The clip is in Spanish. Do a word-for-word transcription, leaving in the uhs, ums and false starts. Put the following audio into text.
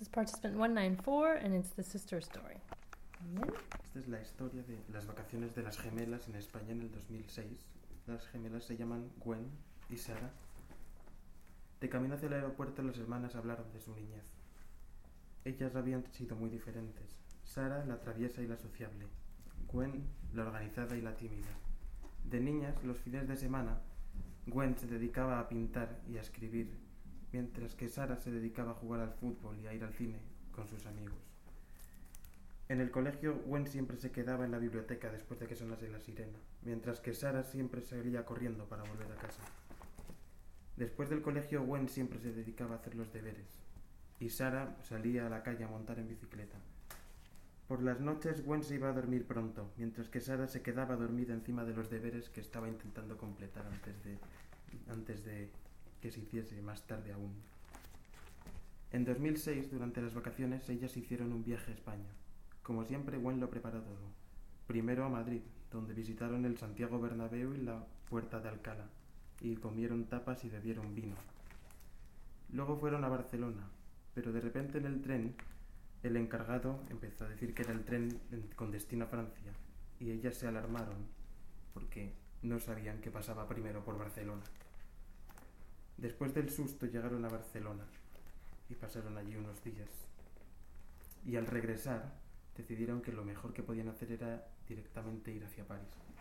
participant one ninety-four, and it's the sister story. Bien. Esta es la historia de las vacaciones de las gemelas en España en el dos mil seis. Las gemelas se llaman Gwen y Sara. De camino hacia el aeropuerto, las hermanas hablaron de su niñez. Ellas habían sido muy diferentes. Sara, la traviesa y la sociable. Gwen, la organizada y la tímida. De niñas, los fines de semana, Gwen se dedicaba a pintar y a escribir, mientras que Sara se dedicaba a jugar al fútbol y a ir al cine con sus amigos. En el colegio, Gwen siempre se quedaba en la biblioteca después de que sonase la sirena, mientras que Sara siempre salía corriendo para volver a casa. Después del colegio, Gwen siempre se dedicaba a hacer los deberes, y Sara salía a la calle a montar en bicicleta. Por las noches, Gwen se iba a dormir pronto, mientras que Sara se quedaba dormida encima de los deberes que estaba intentando completar antes de, antes de que se hiciese más tarde aún. En dos mil seis, durante las vacaciones, ellas hicieron un viaje a España. Como siempre, Gwen lo preparó todo. Primero a Madrid, donde visitaron el Santiago Bernabéu y la Puerta de Alcalá, y comieron tapas y bebieron vino. Luego fueron a Barcelona, pero de repente en el tren, el encargado empezó a decir que era el tren con destino a Francia, y ellas se alarmaron porque no sabían qué pasaba primero por Barcelona. Después del susto llegaron a Barcelona y pasaron allí unos días. Y al regresar, decidieron que lo mejor que podían hacer era directamente ir hacia París.